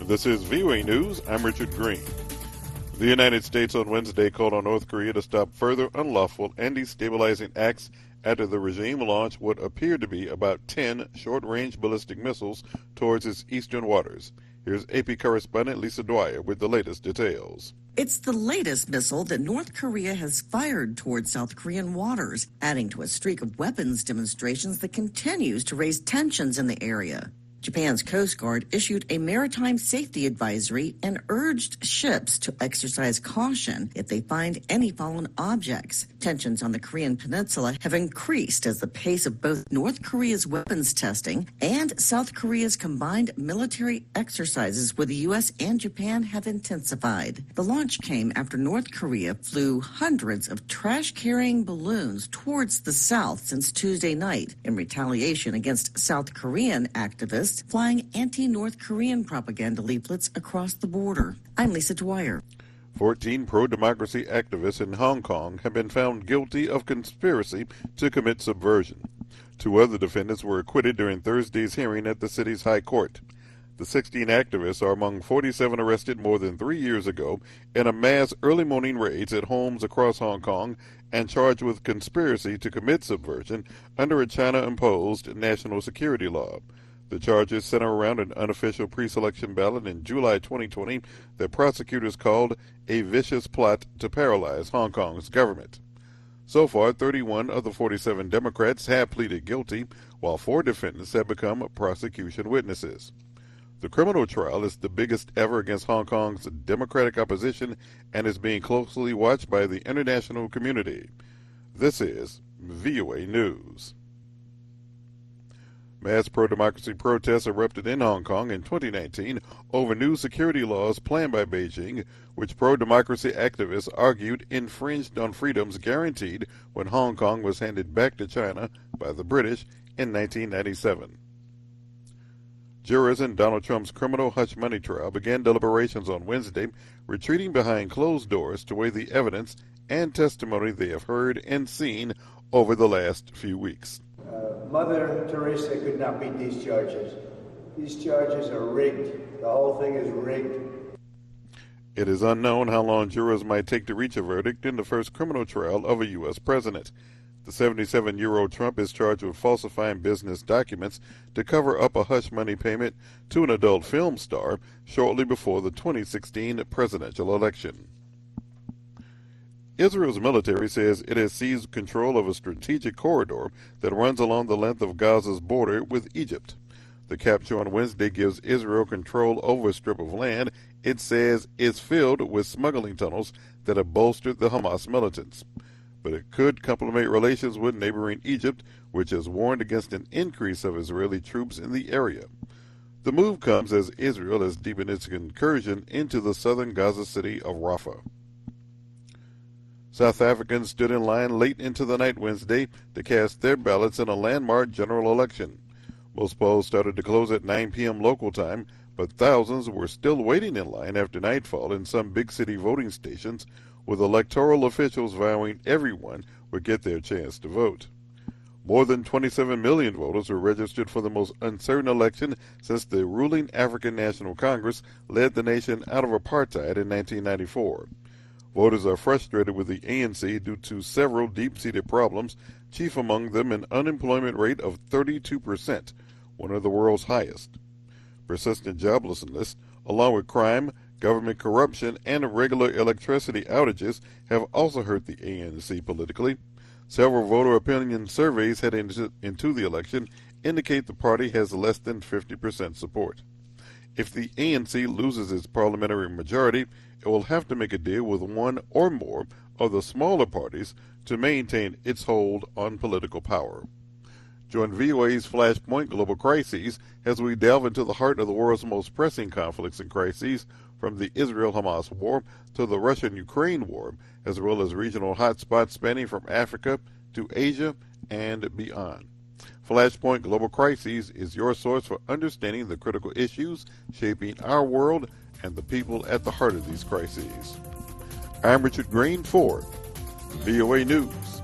This is VOA News. I'm Richard Green. The United States on Wednesday called on North Korea to stop further unlawful and destabilizing acts after the regime launched what appeared to be about 10 short-range ballistic missiles towards its eastern waters. Here's AP correspondent Lisa Dwyer with the latest details. It's the latest missile that North Korea has fired towards South Korean waters, adding to a streak of weapons demonstrations that continues to raise tensions in the area. Japan's Coast Guard issued a maritime safety advisory and urged ships to exercise caution if they find any fallen objects. Tensions on the Korean peninsula have increased as the pace of both North Korea's weapons testing and South Korea's combined military exercises with the U.S. and Japan have intensified. The launch came after North Korea flew hundreds of trash-carrying balloons towards the south since Tuesday night in retaliation against South Korean activists flying anti-North Korean propaganda leaflets across the border. I'm Lisa Dwyer. 14 pro-democracy activists in Hong Kong have been found guilty of conspiracy to commit subversion. 2 other defendants were acquitted during Thursday's hearing at the city's High Court. The 16 activists are among 47 arrested more than 3 years ago in a mass early morning raids at homes across Hong Kong and charged with conspiracy to commit subversion under a China-imposed national security law. The charges center around an unofficial pre-selection ballot in July 2020 that prosecutors called a vicious plot to paralyze Hong Kong's government. So far, 31 of the 47 Democrats have pleaded guilty, while 4 defendants have become prosecution witnesses. The criminal trial is the biggest ever against Hong Kong's Democratic opposition and is being closely watched by the international community. This is VOA News. Mass pro-democracy protests erupted in Hong Kong in 2019 over new security laws planned by Beijing, which pro-democracy activists argued infringed on freedoms guaranteed when Hong Kong was handed back to China by the British in 1997. Jurors in Donald Trump's criminal hush money trial began deliberations on Wednesday, retreating behind closed doors to weigh the evidence and testimony they have heard and seen over the last few weeks. Mother Teresa could not beat these charges. These charges are rigged. The whole thing is rigged. It is unknown how long jurors might take to reach a verdict in the first criminal trial of a U.S. president. The 77-year-old Trump is charged with falsifying business documents to cover up a hush money payment to an adult film star shortly before the 2016 presidential election. Israel's military says it has seized control of a strategic corridor that runs along the length of Gaza's border with Egypt. The capture on Wednesday gives Israel control over a strip of land it says is filled with smuggling tunnels that have bolstered the Hamas militants. But it could complicate relations with neighboring Egypt, which has warned against an increase of Israeli troops in the area. The move comes as Israel has deepened its incursion into the southern Gaza city of Rafah. South Africans stood in line late into the night Wednesday to cast their ballots in a landmark general election. Most polls started to close at 9 p.m. local time, but thousands were still waiting in line after nightfall in some big city voting stations, with electoral officials vowing everyone would get their chance to vote. More than 27 million voters were registered for the most uncertain election since the ruling African National Congress led the nation out of apartheid in 1994. Voters are frustrated with the ANC due to several deep-seated problems, chief among them an unemployment rate of 32%, one of the world's highest. Persistent joblessness, along with crime, government corruption, and irregular electricity outages have also hurt the ANC politically. Several voter opinion surveys heading into the election indicate the party has less than 50% support. If the ANC loses its parliamentary majority, it will have to make a deal with one or more of the smaller parties to maintain its hold on political power. Join VOA's Flashpoint Global Crises as we delve into the heart of the world's most pressing conflicts and crises, from the Israel-Hamas war to the Russian-Ukraine war, as well as regional hotspots spanning from Africa to Asia and beyond. Flashpoint Global Crises is your source for understanding the critical issues shaping our world and the people at the heart of these crises. I'm Richard Green for VOA News.